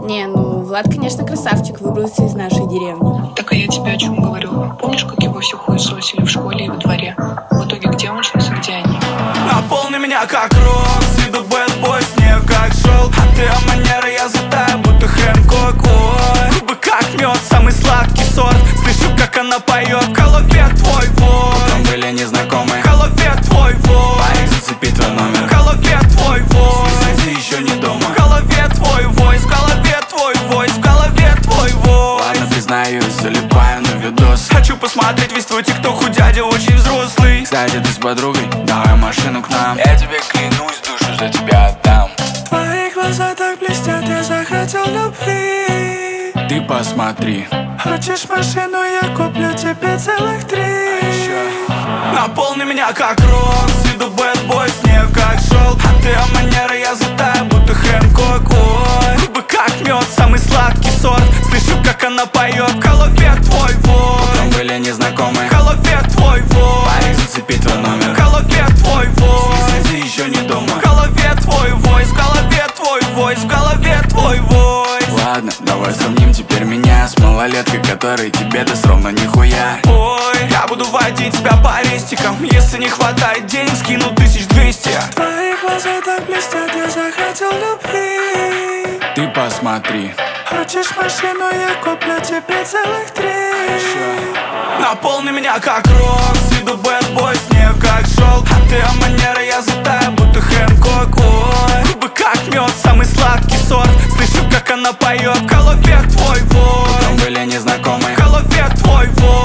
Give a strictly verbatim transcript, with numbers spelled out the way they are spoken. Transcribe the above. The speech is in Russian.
Не, ну Влад, конечно, красавчик, выбрался из нашей деревни. Так а я тебе о чем говорю? Помнишь, как его все хуесосили в школе и во дворе? В итоге где он сейчас и где они? Наполни меня как рок, с виду бэтбой, снег как шел. А ты о манере, я затаю, будто Хэнкок. Ой, губы как мед, самый сладкий сорт. Слышу, как она поет, в голове твой вой. Утром были незнакомые, в голове твой вой. парень, зацепи твой номер, в голове твой вой. ты еще не дома, в голове твой вой, в голове твой вой, в голове твой вой. Ладно, признаюсь, залипаю на видос. Хочу посмотреть весь твой тикток, у дяди очень взрослый. Кстати, ты с подругой, давай машину к нам. Я тебе клянусь, душу за тебя отдам. Твои глаза так блестят, я захотел любви. Ты посмотри, Хочешь машину, я куплю тебе целых три. а еще Наполни меня как рок, с виду бэтбой, снег как шел. А ты о манере, я затаю, будто Хэнкок. Ой, губы как мед, самый сладкий сорт. Слышу, как она поет, в голове твой вой. утром были незнакомые, В голове твой вой. парень, зацепи твой номер, В голове твой вой. ты еще не дома, В голове твой вой, в голове твой вой, в голове твой вой. ладно, давай сравним теперь меня с малолеткой, которой тебе даст ровно нихуя. Ой, я буду водить тебя по рестикам. Если не хватает денег, скину тысяч двести. Твои глаза так блестят, я захотел любви. Ты посмотри, Хочешь машину, я куплю тебе целых три. еще Наполни меня как рок, с виду бэтбой, снег как шел. А ты о манере, я затаю, будто Хэнкок. Ой, губы как мед, самый сладкий сорт. Слышу, как она поет, в голове твой вой. утром были незнакомые, В голове твой вой.